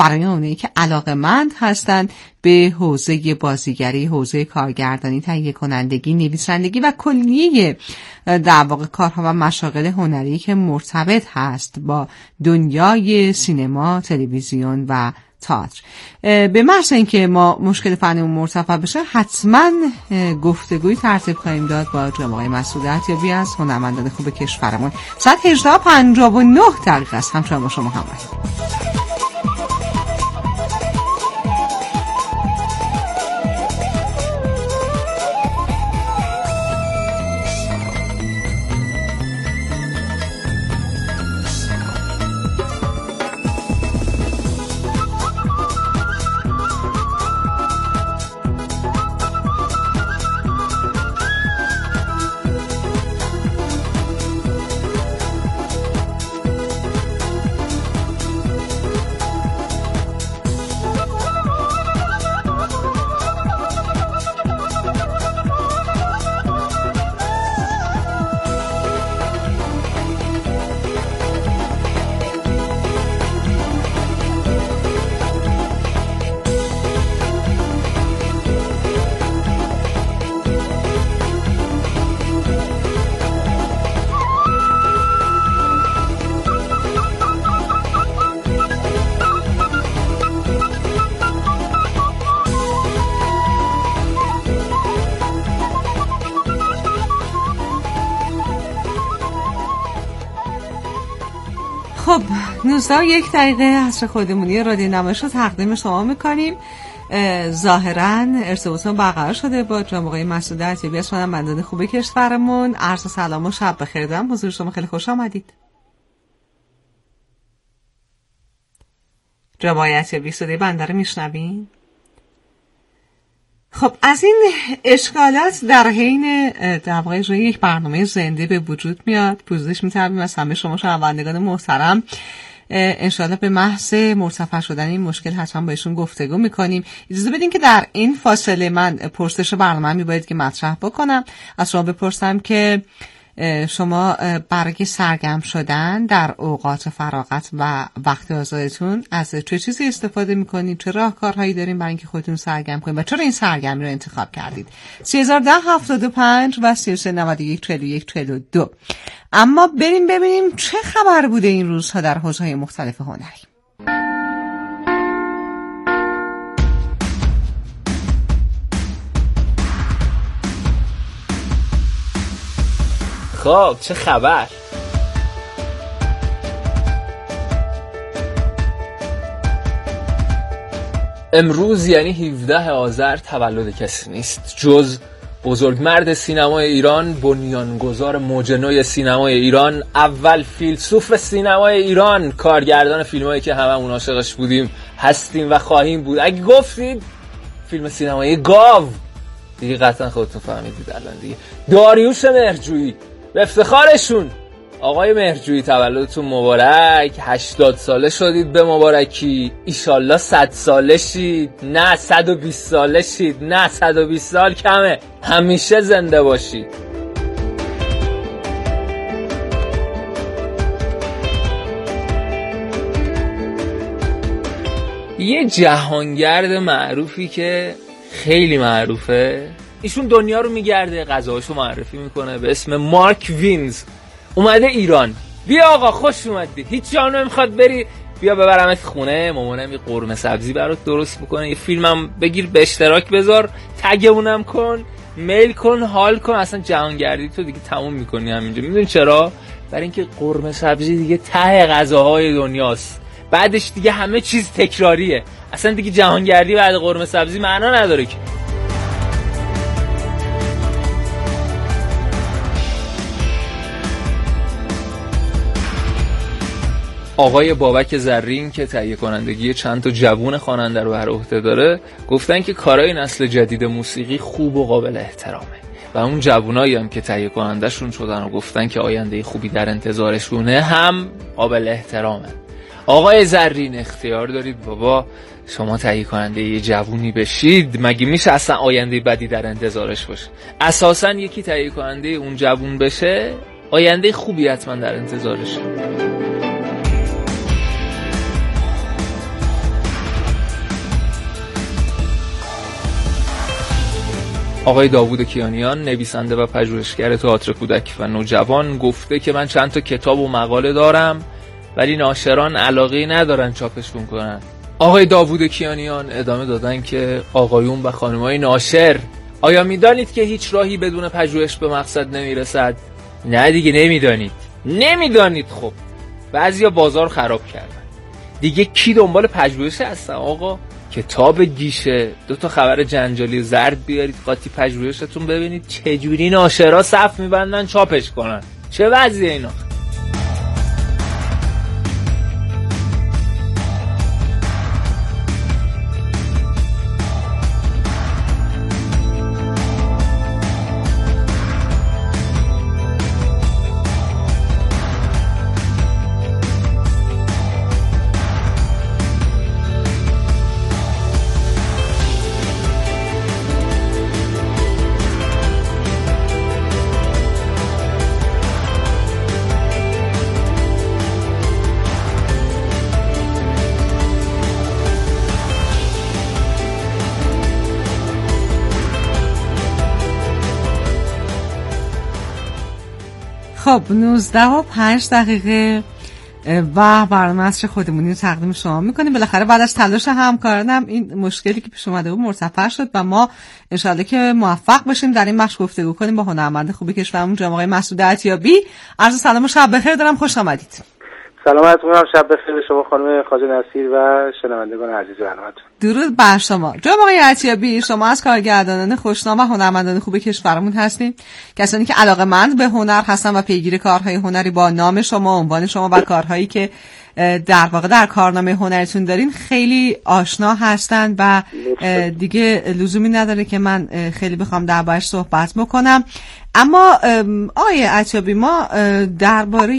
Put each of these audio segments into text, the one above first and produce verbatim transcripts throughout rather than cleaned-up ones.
برای اونایی که علاقه‌مند هستند به حوزه بازیگری، حوزه کارگردانی، تهیه کنندگی، نویسندگی و کلیه در واقع کارها و مشاغل هنری که مرتبط هست با دنیای سینما، تلویزیون و تئاتر. به محض اینکه ما مشکل فنیمون مرتفع بشه حتما گفتگوی ترتیب خواهیم داد با جناب آقای مسعود عتیابی از هنرمندان خوب کشورمون. ساعت هجده و پنجاه و نه دقیقه است. همچنان با شما همراهیم. خب نوزده و یک دقیقه عصر خودمونی رادیو نمایش رو تقدیم شما میکنیم. ظاهرا ارتباطمون برقرار شده با جناب آقای مسعود عتیابی از هنرمندان خوب کشورمون. عرض سلام و شب بخیر دارم. حضور شما خیلی خوش آمدید. جناب آقای عتیابی صدای بنده رو میشنوین؟ خب از این اشکالات در حین در واقع اجرای یک برنامه زنده به وجود میاد. پوزش می‌طلبیم از همه شما شنوندگان محترم. انشالله به محض مرتفع شدن این مشکل حتما با ایشون گفتگو میکنیم. اجازه بدین که در این فاصله من پرسش برنامه می باید که مطرح بکنم. از شما بپرسم که شما برای سرگرم شدن در اوقات فراغت و وقت آزادتون از چه چیزی استفاده میکنید؟ چه راهکارهایی دارین برای اینکه خودتون سرگرم کنید و چرا این سرگرمی رو انتخاب کردید؟ سی هزار و ده هفتاد و پنج و سی و سه نود و یک چهل و یک چهل و دو. اما بریم ببینیم چه خبر بوده این روزها در حوزه‌های مختلف هنری. خب چه خبر؟ امروز یعنی هفدهم آذر تولد کسی نیست جز بزرگمرد سینمای ایران، بنیانگذار موج نو سینمای ایران، اول فیلسوف سینمای ایران، کارگردان فیلمایی که هممون عاشقش بودیم، هستیم و خواهیم بود. اگه گفتید فیلم سینمایی گاو دیگه قطعا خودتون فهمیدید الان دیگه. داریوش مهرجویی، به افتخارشون آقای مهرجویی تولدتون مبارک. هشتاد ساله شدید، به مبارکی. ایشالله صد ساله شید، نه صد و بیست ساله شید، نه صد و بیست سال کمه، همیشه زنده باشید. یه جهانگرد معروفی که خیلی معروفه، ایشون دنیا رو میگرده، غذاهاشو معرفی میکنه، به اسم مارک وینز اومده ایران. بیا آقا خوش اومدی، هیچ جا نمیخواد بری، بیا ببرمت خونه، مامانم یه قرمه سبزی برات درست میکنه، یه فیلمم بگیر به اشتراک بذار، تگمونم کن، میل کن، حال کن. اصلا جهانگردی تو دیگه تموم میکنی همینجا. میدونی چرا؟ برای اینکه قرمه سبزی دیگه ته غذاهای دنیاست، بعدش دیگه همه چیز تکراریه. اصلا دیگه جهانگردی بعد قرمه سبزی معنا نداره که. آقای بابک زرین که تهیه کنندگی چند تا جوون خواننده رو بر عهده داره، گفتن که کارهای نسل جدید موسیقی خوب و قابل احترامه و اون جوونایی هم که تهیه کننده‌شون شدن و گفتن که آینده خوبی در انتظارشونه هم قابل احترامه. آقای زرین اختیار دارید بابا، شما تهیه کننده یه جوونی بشید، مگه میشه اصلا آینده بدی در انتظارش باشه؟ اساساً یکی تهیه کننده اون جوون بشه، آینده خوبی حتما در انتظارشه. آقای داوود کیانیان، نویسنده و پژوهشگر تئاتر کودک و نوجوان، گفته که من چند تا کتاب و مقاله دارم ولی ناشران علاقه ندارن چاپشون کنن. آقای داوود کیانیان ادامه دادن که آقایون و خانمای ناشر، آیا میدانید که هیچ راهی بدون پژوهش به مقصد نمیرسد؟ نه دیگه نمیدانید. نمیدانید. خب بعضیا بازار خراب کردن. دیگه کی دنبال پژوهش هستن آقا؟ کتاب گیشه، دو تا خبر جنجالی زرد بیارید قاطی پژوهشتون، ببینید چجوری ناشرا صف میبندن چاپش کنن. چه وضعیه اینا؟ خب نوزده و پنج دقیقه و برنامه عصر خودمونی رو تقدیم شما میکنیم. بالاخره بعد از تلاش همکارانم این مشکلی که پیش اومده بود مرتفع شد و ما انشالله که موفق بشیم در این بخش گفتگو کنیم با هنرمند خوبی کشورمون جناب آقای مسعود عطیابی. عرض سلام و شب بخیر دارم، خوش آمدید. سلام عرض می‌کنم، شب بخیر به شما خانم خواجه نصیر و شنوندگان عزیز برنامه‌تون. درود بر شما. جناب آقای عطیابی، شما از کارگردانان خوشنام و هنرمندان خوب کشورمون هستین، کسانی که علاقه‌مند به هنر هستن و پیگیر کارهای هنری با نام شما، عنوان شما و کارهایی که در واقع در کارنامه هنریتون دارین خیلی آشنا هستن و دیگه لزومی نداره که من خیلی بخوام دربارش صحبت بکنم. اما آقای عطیابی، ما درباره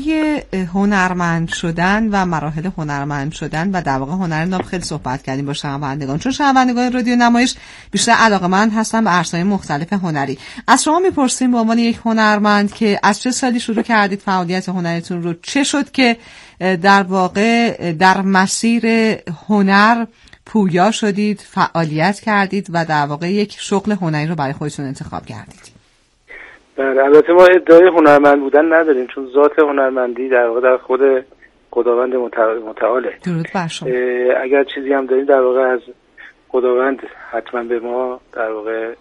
هنرمند شدن و مراحل هنرمند شدن و در واقع هنر ناب خیلی صحبت کردیم با شنوندگان، چون شنوندگان رادیو نمایش بیشتر علاقه‌مند هستن به عرصه‌های مختلف هنری. از شما میپرسیم به عنوان یک هنرمند که از چه سالی شروع کردید فعالیت هنریتون رو، چه شد که در واقع در مسیر هنر پویا شدید، فعالیت کردید و در واقع یک شغل هنری رو برای خودتون انتخاب کردید؟ بله، البته ما ادعای هنرمند بودن نداریم، چون ذات هنرمندی در واقع در خود خداوند متعاله. درود بر شما. اگر چیزی هم داریم در واقع از خداوند حتما به ما در واقع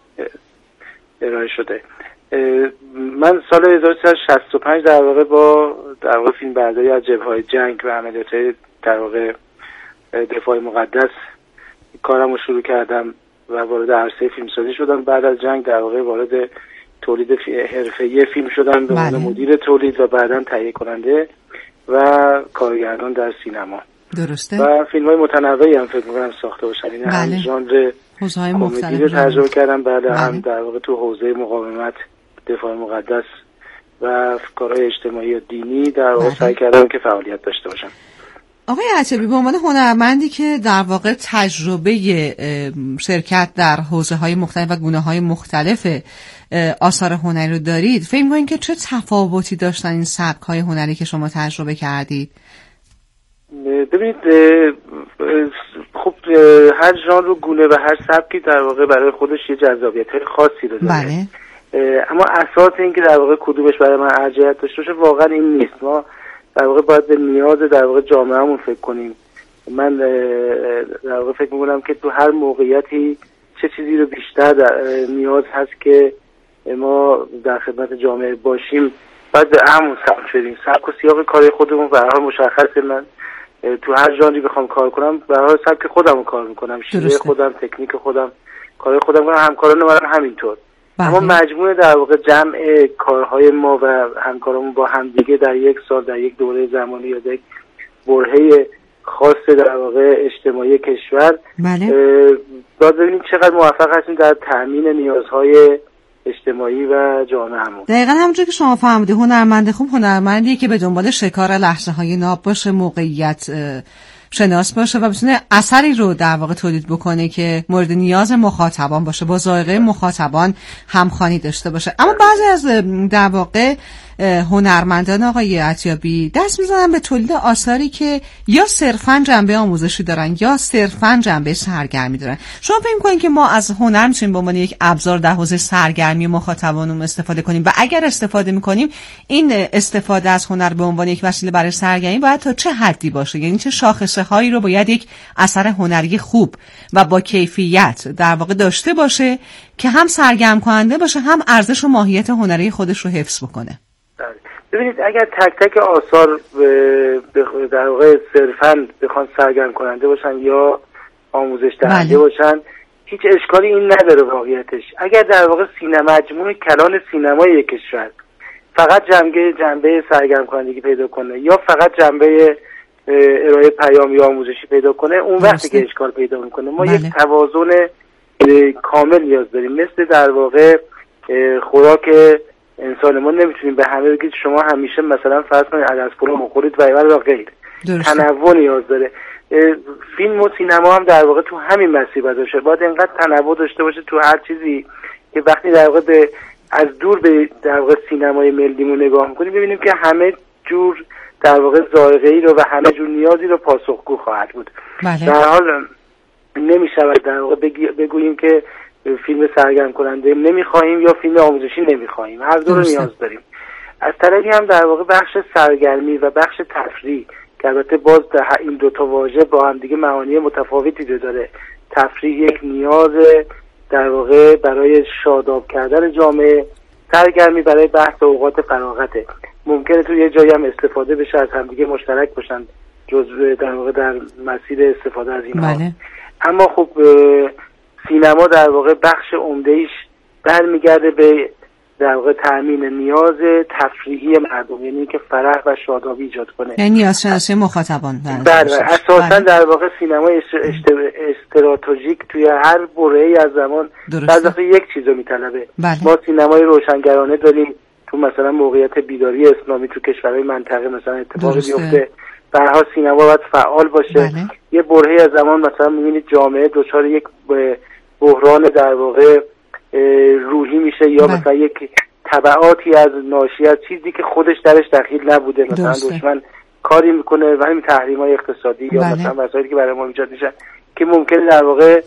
ارائه شده. من سال هزار و سیصد و شصت و پنج در واقع با در واقع فیلم برداری از جبهه‌های جنگ و عملیات در واقع دفاع مقدس کارم رو شروع کردم و وارد عرصه فیلمسازی شدم. بعد از جنگ در واقع وارد تولید حرفه‌ای فیلم شدم به عنوان مدیر تولید و بعداً تهیه کننده و کارگردان در سینما. درسته. و فیلم‌های متنوعی هم فکر می‌کنم ساخته باشم. این هم ژانر حوزه‌های کمدی رو تجربه کردم، بعد هم در واقع تو حوزه مقاومت، دفاع مقدس و کارهای اجتماعی و دینی در واقع سعی کردم که فعالیت داشته باشم. آقای عطیابی، به عنوان هنرمندی که در واقع تجربه شرکت در حوزه‌های مختلف و گونه‌های مختلف آثار هنری رو دارید، فکر می‌کنید که چه تفاوتی داشتن این سبک‌های هنری که شما تجربه کردید؟ ببینید، خب هر ژانر و گونه و هر سبکی در واقع برای خودش یه جذابیت‌های خاصی رو داره. بله. اما اساس این که در واقع کدومش برای من ارجحیت داشته باشه واقعا این نیست. ما در واقع باید به نیاز در واقع جامعهمون فکر کنیم. من در واقع فکر می‌کنم که تو هر موقعیتی چه چیزی رو بیشتر نیاز هست که ما در خدمت جامعه باشیم، باید به همون سمت بریم. سبک و سیاق کار خودمون به هر حال مشخصه. من تو هر ژانری بخوام کار کنم به هر حال سبک خودمو کار میکنم، شیوه خودم، تکنیک خودم، کار خودم کنم، همکاران من همینطور. بله. اما مجموعه در واقع جمع کارهای ما و همکارامون با هم دیگه در یک سال، در یک دوره زمانی یا در یک برهه خاص در واقع اجتماعی کشور، بله. باید ببینیم چقدر موفق هستیم در تامین نیازهای اجتماعی و جامعه‌مون. دقیقاً همونجور که شما فهمیدید، هنرمند خوب هنرمندیه که به دنبال شکار لحظه‌های ناب باشه، موقعیت شناس باشه و بتونه اثری رو در واقع تولید بکنه که مورد نیاز مخاطبان باشه، با ذائقه مخاطبان همخوانی داشته باشه. اما بعضی از در واقع هنرمندان آقای عطیابی دست میزنن به تولید آثاری که یا صرفاً جنبه آموزشی دارن یا صرفاً جنبه سرگرمی دارن. شما فکر می‌کنید که ما از هنر میتونیم به عنوان یک ابزار در حوزه سرگرمی مخاطبانمون استفاده کنیم و اگر استفاده می‌کنیم این استفاده از هنر به عنوان یک وسیله برای سرگرمی باید تا چه حدی باشه؟ یعنی چه شاخصه‌هایی رو باید یک اثر هنری خوب و با کیفیت در واقع داشته باشه که هم سرگرم کننده باشه هم ارزش و ماهیت هنری خودش رو حفظ بکنه؟ ببینید اگر تک تک آثار در واقع صرفاً بخوان سرگرم کننده باشن یا آموزش دهنده باشن هیچ اشکالی این نداره واقعیتش. اگر در واقع سینما مجموع کلان سینمای یک کشور فقط جنبه جنبه سرگرم کنندگی پیدا کنه یا فقط جنبه ارائه پیام یا آموزشی پیدا کنه اون وقتی که اشکال پیدا میکنه. ما بله. یک توازن کامل نیاز داریم. مثل در واقع خوراک انسان ما نمیتونیم به همه بگید شما همیشه مثلا فرض کنید عدس پلو بخورید و اول غیر. تنوع نیاز داره. فیلم و سینما هم در واقع تو همین مسیر باشه. باید اینقدر تنوع داشته باشه تو هر چیزی که وقتی در واقع به از دور به در واقع سینمای ملیمون نگاه میکنیم ببینیم که همه جور در واقع ذائقه‌ای رو و همه جور نیازی رو پاسخگو خواهد بود. بله. در حال نمیشود در واقع بگوییم که فیلم سرگرم کننده نمیخواهیم یا فیلم آموزشی نمیخواهیم. هر دو رو نیاز داریم. از طرفی هم در واقع بخش سرگرمی و بخش تفریح که البته باز این دو تا واژه با هم دیگه معانی متفاوتی داره. تفریح یک نیاز در واقع برای شاداب کردن جامعه، سرگرمی برای بحث اوقات فراغته. ممکنه تو یه جایی هم استفاده بشه از همدیگه مشترک باشن جزء در واقع در مسیر استفاده از اینها. بله. اما خب سینما در واقع بخش عمده‌ایش برمیگرده به در واقع تأمین نیاز تفریحی مردم، یعنی که فرح و شادابی ایجاد کنه. یعنی نیاز شناسی مخاطبان. بله اساساً در واقع سینمای استراتژیک توی هر برهه‌ای از زمان در واقع یک چیزو میطلبه. بله. ما سینمای روشنگرانه داریم تو مثلا موقعیت بیداری اسلامی تو کشورهای منطقه مثلا اتفاقی بیفته. به هر حال سینما باید فعال باشه. بله. یه برهه‌ای از زمان مثلا می‌بینید جامعه دچار یک بحران در واقع روحی میشه یا بله. مثلا یک تبعاتی از ناشی از چیزی که خودش درش دخیل نبوده، مثلا دشمن کاری میکنه و همین تحریم‌های اقتصادی بله. یا مثلا مسائلی که برای ما ایجاد میشه که ممکنه در واقع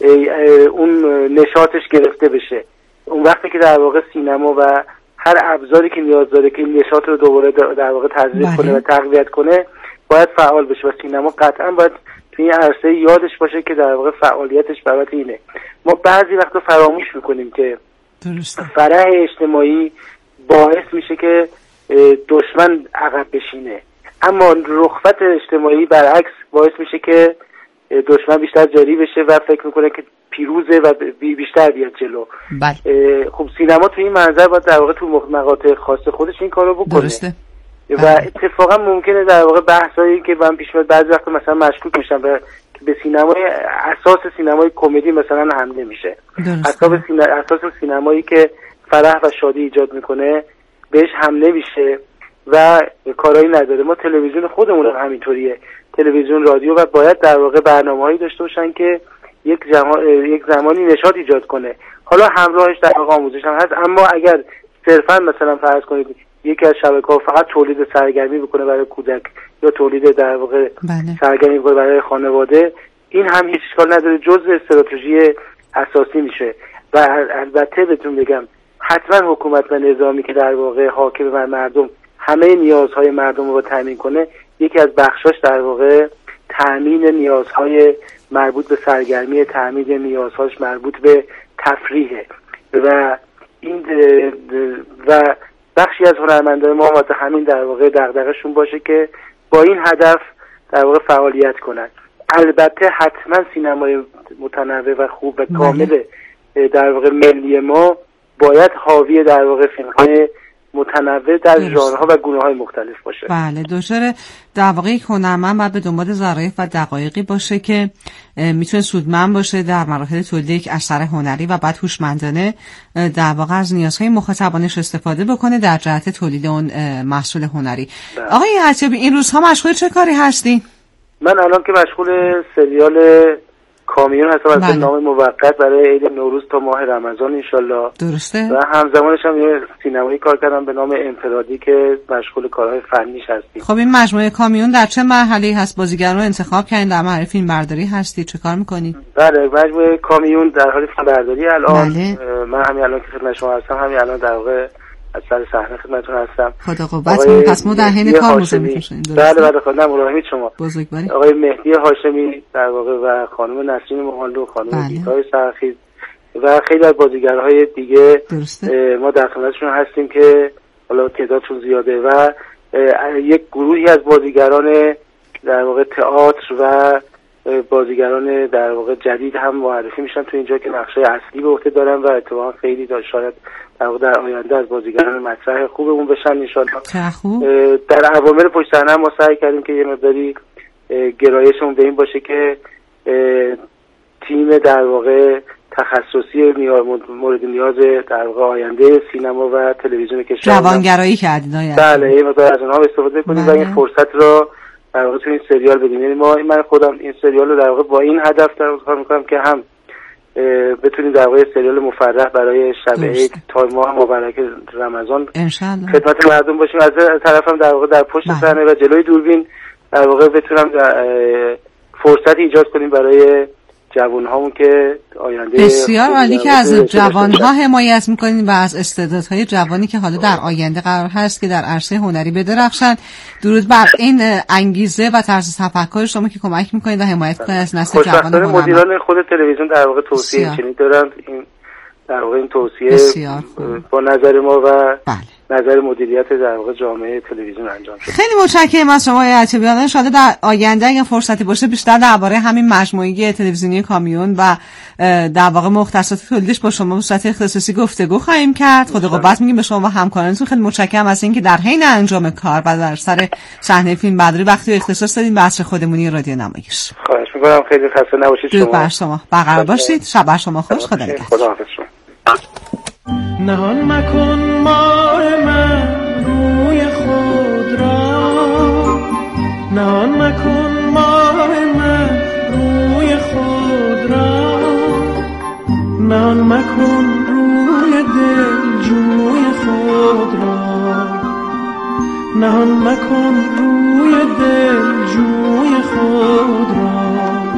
اون نشاطش گرفته بشه. اون وقتی که در واقع سینما و هر ابزاری که نیاز داره که این نشاط رو دوباره در واقع تزریق بله. کنه و تقویت کنه باید فعال بشه و سینما قطعا باید تو این عرصه یادش باشه که در واقع فعالیتش برات اینه. ما بعضی وقتا فراموش میکنیم که درسته. فرح اجتماعی باعث میشه که دشمن عقب بشینه، اما رخوت اجتماعی برعکس باعث میشه که دشمن بیشتر جاری بشه و فکر میکنه که پیروزه و بیشتر بیاد جلو. بله. خب سینما تو این منظر باید در واقع تو مقاطع خاص خودش این کارو بکنه. درسته. و اتفاقا ممکنه در واقع بحثایی که من پیش میاد بعضی وقتا مثلا مشکوک میشن به به سینمای اساس سینمای کمدی مثلا حمله میشه. اساس سینما اساس سینمایی که فرح و شادی ایجاد میکنه بهش حمله میشه و کارایی نداره. ما تلویزیون خودمون هم همینطوریه، تلویزیون رادیو، و باید در واقع برنامه‌هایی داشته باشن که یک زمان یک زمانی نشاط ایجاد کنه. حالا همراهش در واقع آموزش هم هست، اما اگر صرفا مثلا فرض کنید یکی از شبکه‌ها فقط تولید سرگرمی بکنه برای کودک یا تولید در واقع بله. سرگرمی بکنه برای خانواده، این هم هیچ اشکال نداره، جزء استراتژی اساسی میشه. و البته بهتون بگم حتما حکومت و نظامی که در واقع حاکم بر مردم همه نیازهای مردم رو تامین کنه، یکی از بخشاش در واقع تامین نیازهای مربوط به سرگرمی، تامین نیازهاش مربوط به تفریحه. و این و بخشی از هنرمندان ما واسه همین در واقع دغدغه‌شون باشه که با این هدف در واقع فعالیت کنن. البته حتما سینمای متنوع و خوب و کامل در واقع ملی ما باید حاوی در واقع فیلم‌های متنوع در ژانرها و گونه‌های مختلف باشه. بله، دکتر در واقع یک هنرمند باید به دنبال ظرایف و دقایقی باشه که میتونه سودمند باشه در مراحل تولید یک اثر هنری و بعد هوشمندانه در واقع از نیازهای مخاطبانش استفاده بکنه در جهت تولید اون محصول هنری. بله. آقای عطیابی این روزها مشغول چه کاری هستی؟ من الان که مشغول سریال کامیون هستم از نام موقت برای عید نوروز تا ماه رمضان انشالله. درسته. و همزمانش هم یه سینمایی کار کردم به نام انفرادی که مشغول کارهای فنیش هستیم. خب این مجموعه کامیون در چه مرحله‌ای هست؟ بازیگران رو انتخاب کردین؟ در مرحله فیلم برداری هستی؟ چه کار می‌کنید؟ بله مجموعه کامیون در حال فیلم برداری الان. بله. من همین الان که خدمت شما هستم همین الان در واقع از سر صحنه خدمتتون هستم. خدا قوت. پس ما در حین کار مزاحمتون. بله بله خدا مراقبت شما. بزرگواری. آقای مهدی هاشمی در واقع و خانم نسرین مهالو، خانم دیتای سرخیز و خیلی از بازیگرهای دیگه ما در خدمتشون هستیم که حالا تعدادشون زیاده و یک گروهی از بازیگران در واقع تئاتر و بازیگران در واقع جدید هم معرفی میشن تو اینجا که نقشه اصلی به عهده دارن و اتفاقا خیلی داشت شاید در واقع در آینده از بازیگران مطرح خوبمون بشن ان شاءالله. در عوامل پشت صحنه ما سعی کردیم که یه مقداری گرایشمون به این باشه که تیم در واقع تخصصی مورد نیاز در واقع آینده سینما و تلویزیون کشور جوانگرایی کردین. بله این مقدار از اونها استفاده کنیم و این فرصت رو در واقع تو این سریال بدیم. یعنی ما من خودم این سریال رو در واقع با این هدف در واقع کار می‌کنم که هم بتونیم در واقع سریال مفرح برای شب عید تا ماه مبارک رمضان انشالله خدمت مردم باشیم، از طرفم در واقع در پشت صحنه و جلوی دوربین در واقع بتونم فرصت ایجاد کنیم برای جوان‌هامون که آینده بسیار عالی که از جوان‌ها حمایت می‌کنین و از استعدادهای جوانی که حالا در آینده قرار هست که در عرصه هنری بدرخشن. درود بر این انگیزه و طرز تفکر شما که کمک می‌کنید و حمایت می‌کنید از نسل جوان هنرمند. مدیران خود تلویزیون در واقع توصیه چنین دارن، این در واقع این توصیه با نظر ما و بله. نظر مدیریت در واقع جامعه تلویزیون انجام شد. خیلی متشکرم از شما عتیبیان. ان شاءالله در آینده اگه فرصتی باشه بیشتر درباره همین مجموعه تلویزیونی کامیون و در واقع مختصات تولیدش با شما به صورت اختصاصی گفتگو خواهیم کرد. خدا قوت میگیم به شما و همکارانتون. خیلی متشکرم از اینکه در حین انجام کار و در سر صحنه فیلم برداری وقتی اختصاص دادین به عصر خودمونی رادیو نمایش. خواهش می‌کنم خیلی خسته نباشید شما. بر شما برقرار باشید. شب شما خوش. خدا نگهدار. خداحافظ شما. نهان مکن مار من روی خود را، نهان مکن مار من روی خود را، نهان مکن روی دل جوی خود را، نهان مکن روی دل جوی خود را.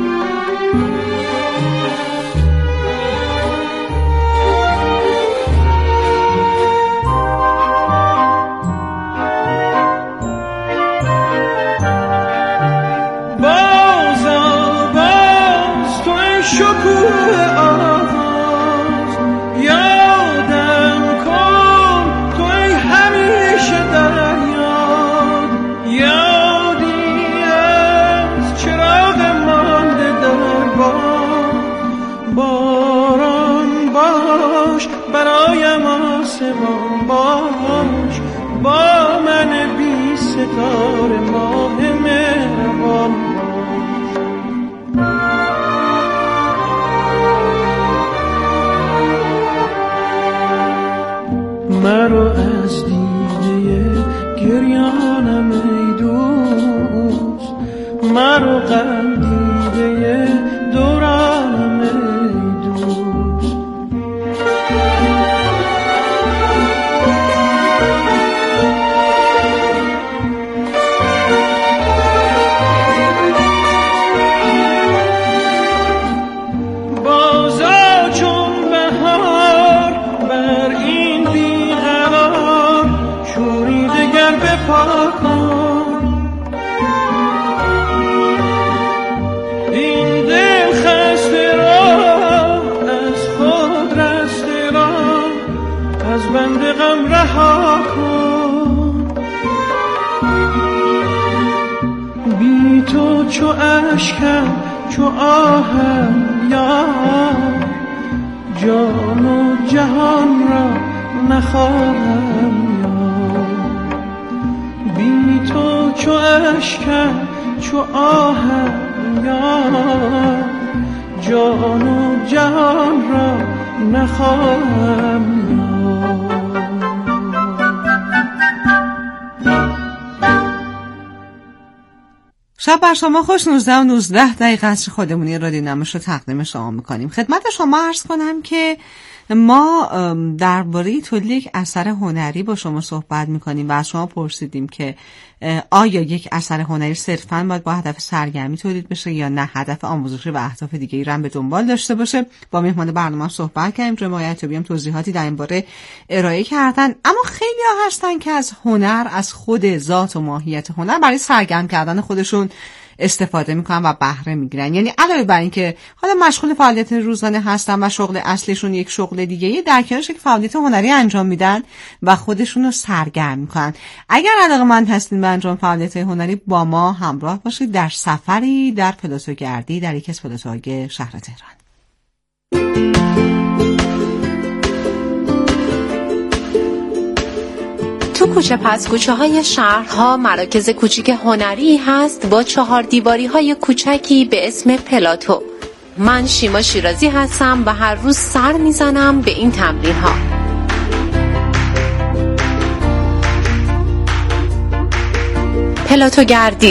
باش با من بی ستاره ماه مهربان باش. مرو از دیده گریانم ای دوست، مرو غم دیده دورانم ای دوست. این دل خسته را از خود رسته را از بند غم رها کن. بی تو چو اشکم چو آهم یار، جان و جهان را نخواهم بی تو چو اشکم چو آهم یار، جان و جهان را نخواهم یار. شب بر شما خوش. نوزده و نوزده دقیقه عصر خودمونی رادیو نمایش رو تقدیم شما میکنیم. خدمت شما عرض کنم که ما درباره تولید یک اثر هنری با شما صحبت میکنیم و از شما پرسیدیم که آیا یک اثر هنری صرفاً باید با هدف سرگرمی تولید بشه یا نه هدف آموزشی و اهداف دیگه‌ای رو هم به دنبال داشته باشه. با مهمان برنامه صحبت کردیم، جناب عطیابی هم توضیحاتی در این باره ارائه کردن. اما خیلی‌ها هستن که از هنر، از خود ذات و ماهیت هنر برای سرگرم کردن خودشون استفاده میکنن و بهره میگیرن. یعنی علاوه بر این که حالا مشغول فعالیت روزانه هستن و شغل اصلیشون یک شغل دیگه‌ای، در کنارش یک فعالیت هنری انجام میدن و خودشون رو سرگرم میکنن. اگر علاقه‌مند هستین به انجام فعالیت هنری، با ما همراه باشید در سفری در پلاتوگردی در یکی از پلاتوهای شهر تهران. تو کوچه پس کوچه های شهرها مراکز کوچیک هنری هست با چهار دیواری های کوچکی به اسم پلاتو. من شیما شیرازی هستم و هر روز سر میزنم به این تمرین ها. پلاتو گردی.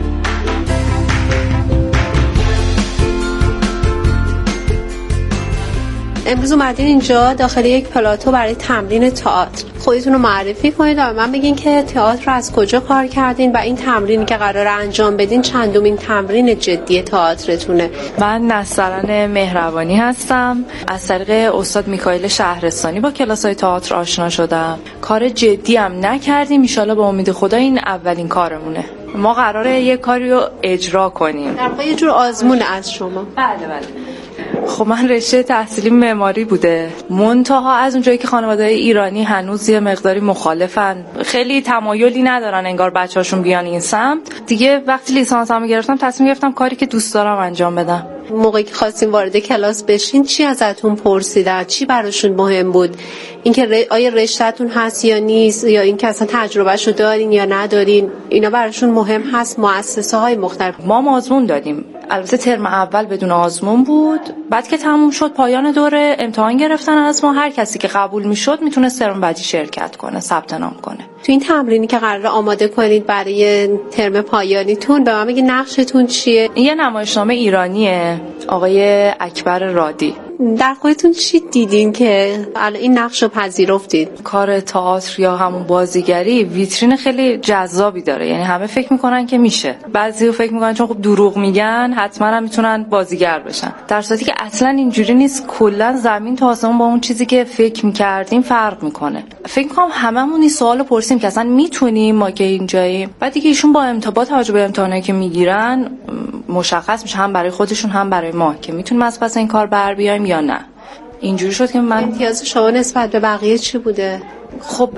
امروز اومدین اینجا داخل یک پلاتو برای تمرین تئاتر. خودتون رو معرفی کنید و من بگین که تئاتر رو از کجا کار کردین و این تمرینی که قراره انجام بدین چندمین تمرین جدی تئاترتونه. من نسترن مهربانی هستم. از طریق استاد میکائیل شهرستانی با کلاس‌های تئاتر آشنا شدم. کار جدی هم نکردیم، ان شاءالله با امید خدا این اولین کارمونه. ما قراره یه کاری رو اجرا کنیم. در واقع یه جور آزمون از شما. بله بله. خب من رشته تحصیلی معماری بوده، منتها از اونجایی که خانواده ایرانی هنوز یه مقداری مخالفن، خیلی تمایلی ندارن انگار بچه‌هاشون بیان این سمت، دیگه وقتی لیسانسمو گرفتم تصمیم گرفتم کاری که دوست دارم انجام بدم. موقعی که خواستین وارد کلاس بشین چی ازتون پرسیدن؟ چی براشون مهم بود؟ اینکه آیا رشته‌تون هست یا نیست، یا اینکه اصلا تجربهشو دارین یا ندارین؟ اینا براشون مهم هست. مؤسسه‌های مختلف ما آزمون دادیم، البته ترم اول بدون آزمون بود، بعد که تموم شد پایان دوره امتحان گرفتن از ما، هر کسی که قبول میشد میتونه ترم بعدی شرکت کنه، ثبت نام کنه. تو این تمرینی که قراره آماده کنید برای ترم پایانیتون، به من بگید نقشتون چیه؟ یه نمایشنامه ایرانیه، آقای اکبر رادی. در خودتون چی دیدین که الان این نقش رو پذیرفتید؟ کار تئاتر یا همون بازیگری ویترین خیلی جذابی داره، یعنی همه فکر میکنن که میشه، بعضی‌ها فکر میکنن چون خب دروغ میگن حتما هم میتونن بازیگر بشن، در صورتی که اصلا اینجوری نیست. کلا زمین تا آسمون با اون چیزی که فکر میکردیم فرق میکنه. فکر میکنم هممون این سوالو پرسیم که اصلا میتونیم ما که اینجاییم، بعد دیگه ایشون با امتحانات توجه به امتحانایی که میگیرن مشخص میشه هم برای خودشون هم برای ما که میتونیم از پس این کار بر بیایم یا نه. اینجوری شد که من امتیاز شما نسبت به بقیه چی بوده؟ خب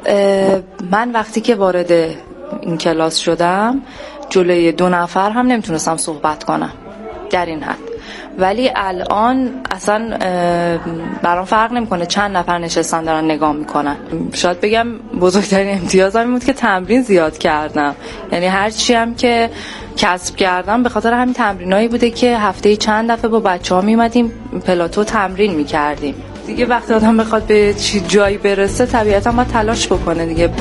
من وقتی که وارد این کلاس شدم جلوی دو نفر هم نمیتونستم صحبت کنم در این حد، ولی الان اصلا برام فرق نمیکنه چند نفر نشستن دارن نگاه میکنن. شاید بگم بزرگترین امتیازم این بود که تمرین زیاد کردم، یعنی هر چی هم که کسب کردم به خاطر همین تمرینایی بوده که هفته چند دفعه با بچه‌ها میمدیم پلاتو تمرین میکردیم. دیگه وقتی آدم بخواد به چی جایی برسه طبیعتا باید تلاش بکنه دیگه.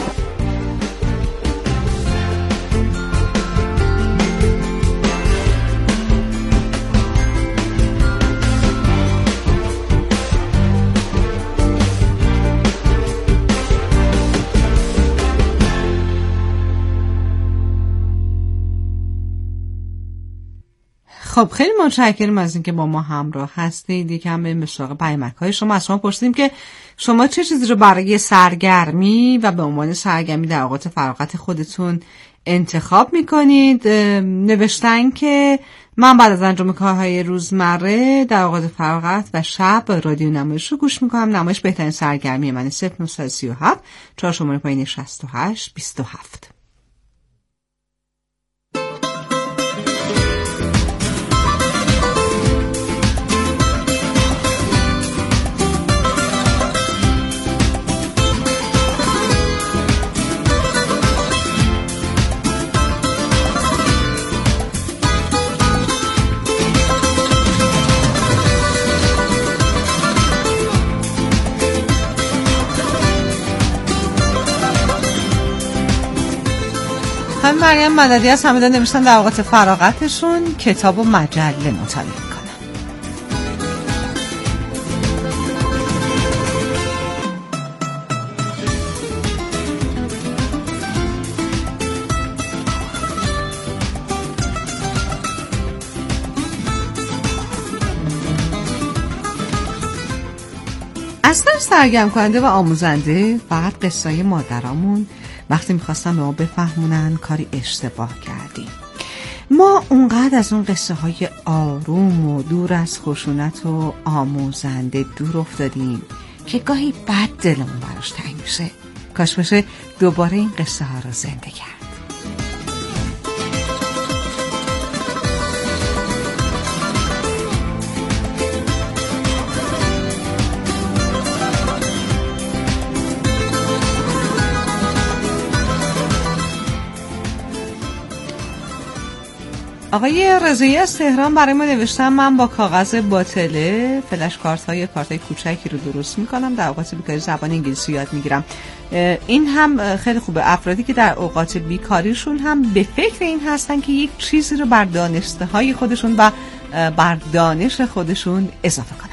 خب خیلی متشکرم از اینکه با ما همراه هستید. یکم به مشاق پیامک‌های شما از شما پرسیدیم که شما چه چیزی رو برای سرگرمی و به عنوان سرگرمی در اوقات فراغت خودتون انتخاب میکنید. نوشتن که من بعد از انجام کارهای روزمره در اوقات فراغت و شب رادیو نمایش رو گوش میکنم. نمایش بهترین سرگرمی منه. صفر نهصد و سی و هفت چهار شماره پایین شصت و هشت بیست و هفت. خانم مریم مددی از همدان نوشتن در اوقات فراغتشون کتاب و مجله مطالعه کنن. اصلا سرگرم کننده و آموزنده فقط قصه مادرامون وقتی میخواستن به ما بفهمونن کاری اشتباه کردیم. ما اونقدر از اون قصه های آروم و دور از خشونت و آموزنده دور افتادیم که گاهی بد دلمون براش تنگ میشه. کاش بشه دوباره این قصه ها رو زنده کرد. آقای رضایی از تهران برای ما نوشتم من با کاغذ باطله فلش کارت های کارت های کوچکی رو درست میکنم، در اوقات بیکاری زبان انگلیسی یاد میگیرم. این هم خیلی خوبه، افرادی که در اوقات بیکاریشون هم به فکر این هستن که یک چیزی رو بر دانسته های خودشون و بر دانش خودشون اضافه کنن.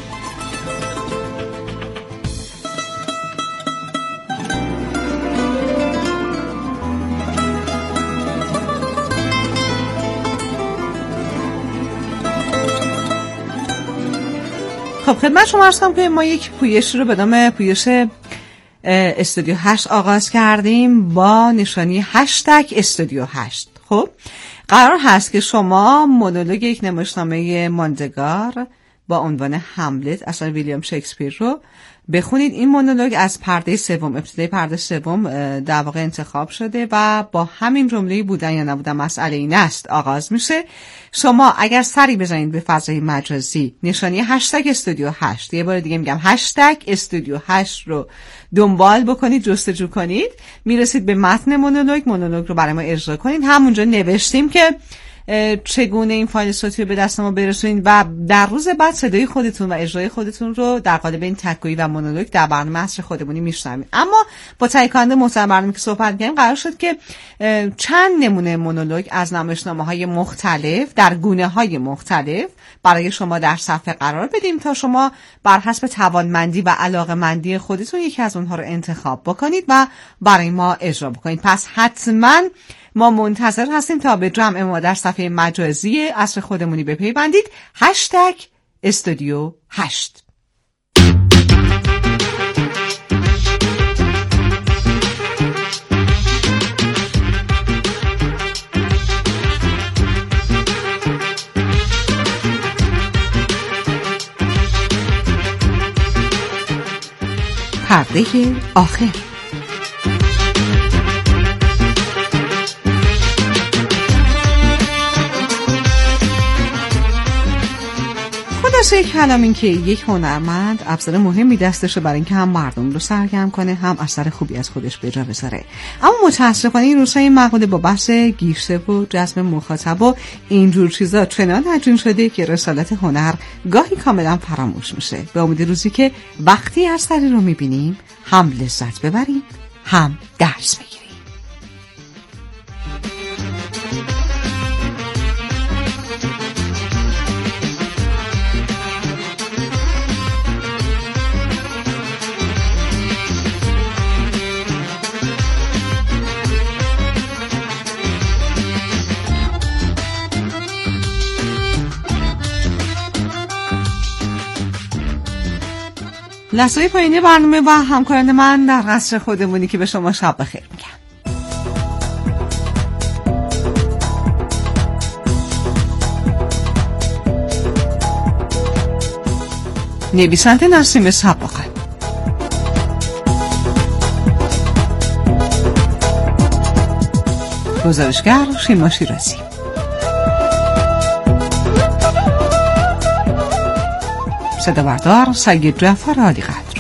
خب خدمت شما عرض کنم که ما یک پویش رو به نام پویش استودیو هشت آغاز کردیم با نشانی هشتگ استودیو هشت. خب قرار هست که شما مونولوگ یک نمایشنامه ماندگار با عنوان هملت اثر ویلیام شکسپیر رو بخونید. این مونولوگ از پرده سوم، ابتدای پرده سوم در واقع انتخاب شده و با همین جمله بودن یا نبودن مسئله این است آغاز میشه. شما اگر سری بزنید به فضای مجازی نشانی هشتگ استودیو هشت، یه بار دیگه میگم هشتگ استودیو هشت رو دنبال بکنید، جستجو کنید، میرسید به متن مونولوگ. مونولوگ رو برای ما اجرا کنید. همونجا نوشتیم که چگونه این فایل صوتی رو به دست ما برسونید و در روز بعد صدای خودتون و اجرای خودتون رو در قالب این تک‌گویی و مونولوگ در برنامه عصر خودمونی میشنوید. اما با تهیه کننده محترم برنامه که صحبت کردیم قرار شد که چند نمونه مونولوگ از نمایشنامه‌های مختلف در گونه‌های مختلف برای شما در صفحه قرار بدیم تا شما بر حسب توانمندی و علاقه‌مندی خودتون یکی از اونها رو انتخاب بکنید و برای ما اجرا بکنید. پس حتما ما منتظر هستیم تا به جمع ما در صفحه مجازی عصر خودمونی بپیوندید. هشتگ استودیو هشت. پرده آخر. خلاصه کلام این که یک هنرمند ابزار مهمی دستشه برای اینکه هم مردم رو سرگرم کنه هم اثر خوبی از خودش به جا بذاره. اما متاسفانه این روزها این مقوله با بحث گیشه و جذب مخاطب و اینجور چیزا چنان حجم شده که رسالت هنر گاهی کاملا فراموش میشه. به امید روزی که وقتی اثری رو میبینیم هم لذت ببریم هم درس بگیریم. لحظه پایینی برنامه و همکاران من در قصر خودمونی که به شما شب بخیر میگم. نویسنده نسیم صباغی، گزارشگر شیما شیرازی، صدا بردار سید جعفر عالی قدر،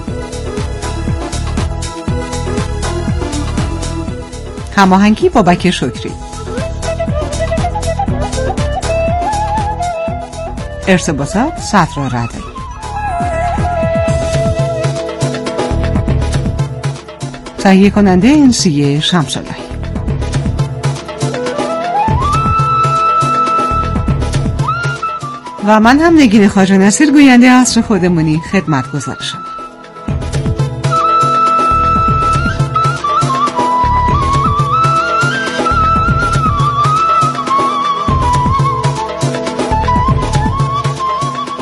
هماهنگی بابک شکری، ارتباطات صدرا رضایی، تهیه کننده انسیه شمس اللهی. و من هم نگین خواجه نصیر گوینده عصر خودمونی خدمت گذار شما.